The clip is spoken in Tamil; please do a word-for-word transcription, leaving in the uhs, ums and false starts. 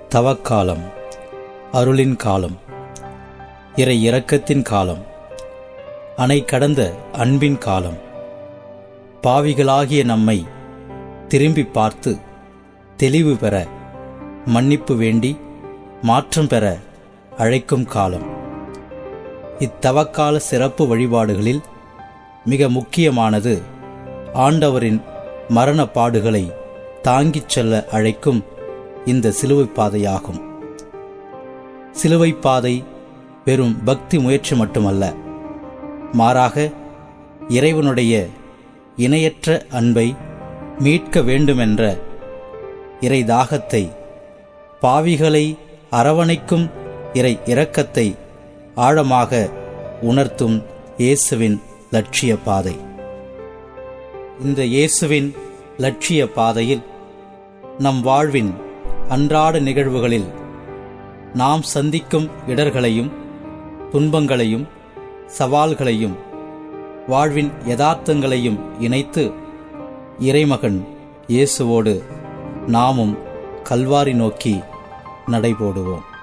தவக்காலம், அருளின் காலம், இறை இரக்கத்தின் காலம், அணை கடந்த அன்பின் காலம், பாவிகளாகிய நம்மை திரும்பி பார்த்து தெளிவு பெற, மன்னிப்பு வேண்டி மாற்றம் பெற அழைக்கும் காலம். இத்தவக்கால சிறப்பு வழிபாடுகளில் மிக முக்கியமானது ஆண்டவரின் மரண பாடுகளை தாங்கிச் செல்ல அழைக்கும் இந்த சிலுவைப் பாதையாகும். சிலுவைப் பாதை வெறும் பக்தி முயற்சி மட்டுமல்ல, மாறாக இறைவனுடைய இணையற்ற அன்பை மீட்க வேண்டுமென்ற இறை தாகத்தை, பாவிகளை அரவணைக்கும் இறை இரக்கத்தை ஆழமாக உணர்த்தும் இயேசுவின் லட்சிய பாதை. இந்த இயேசுவின் லட்சிய பாதையில் நம் வாழ்வின் அன்றாட நிகழ்வுகளில் நாம் சந்திக்கும் இடர்களையும் துன்பங்களையும் சவால்களையும் வாழ்வின் யதார்த்தங்களையும் இணைத்து இறைமகன் இயேசுவோடு நாமும் கல்வாரி நோக்கி நடைபோடுவோம்.